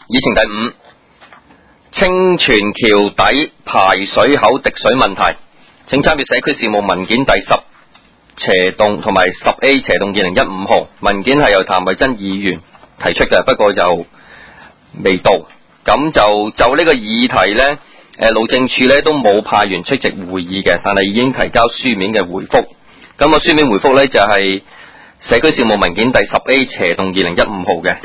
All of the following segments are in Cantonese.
議程第5，清泉橋底排水口滴水問題，請參閱社區事務文件第10/同埋10A/2015號，文件係由譚惠珍議員提出嘅，不過就未到。咁就呢個議題呢，路政署呢都冇派員出席會議嘅，但係已經提交書面嘅回覆。咁個書面回覆呢，就係社區事務文件第10A/2015號嘅。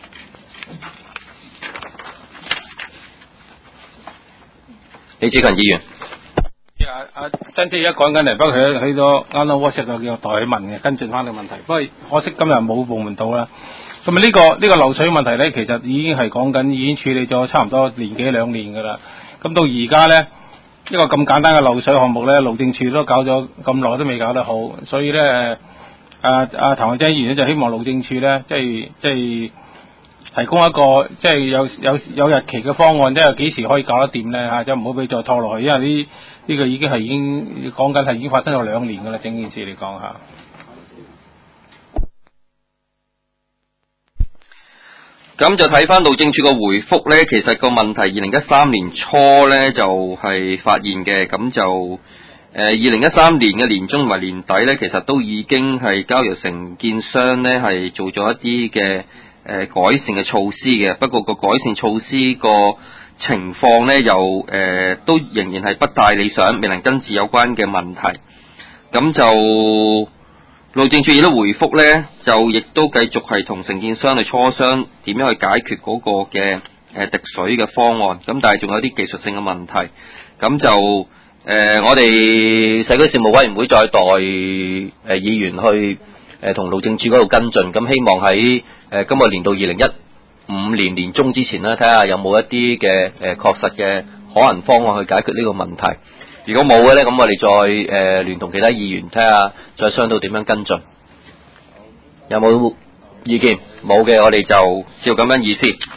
李志勤議員， 珍姐而家講緊嚟，不過佢喺咗啱啱 WhatsApp 度叫代佢問嘅，跟進翻個問題。不過可惜今日冇部門到啦。咁啊呢個漏水問題咧，其實已經係講緊，已經處理咗差唔多年幾2年㗎啦。咁到而家咧，一個咁簡單嘅漏水項目咧，路政署都搞咗咁耐都未搞得好，所以咧譚惠珍議員咧就希望路政署咧，即係提供一個即係有日期嘅方案，即係幾時可以搞得掂咧嚇，即係唔好俾再拖落去，因為呢個已經講緊係已經發生咗2年㗎啦，整件事嚟講嚇。 咁就睇翻路政署個回覆呢，其實個問題2013年初呢就係發現嘅，咁就2013年嘅年中同埋年底呢，其實都已經係交由承建商呢係做咗一啲嘅改善嘅措施嘅，不過個改善措施個情況呢，又都仍然係不大理想，未能根治有關嘅問題。咁就路政署亦都回覆呢，就亦都繼續係同承建商去磋商點樣去解決嗰個嘅滴水嘅方案。咁但係仲有啲技術性嘅問題。咁就我哋社區事務委員會再代議員去同路政署嗰度跟進。咁希望喺今個年度2015年年中之前呢，睇下有冇一啲嘅確實嘅可行方案去解決呢個問題。如果冇嘅呢，咁我哋再聯同其他議員睇下，再商討點樣跟進。有冇意見？冇嘅，我哋就照咁樣意思。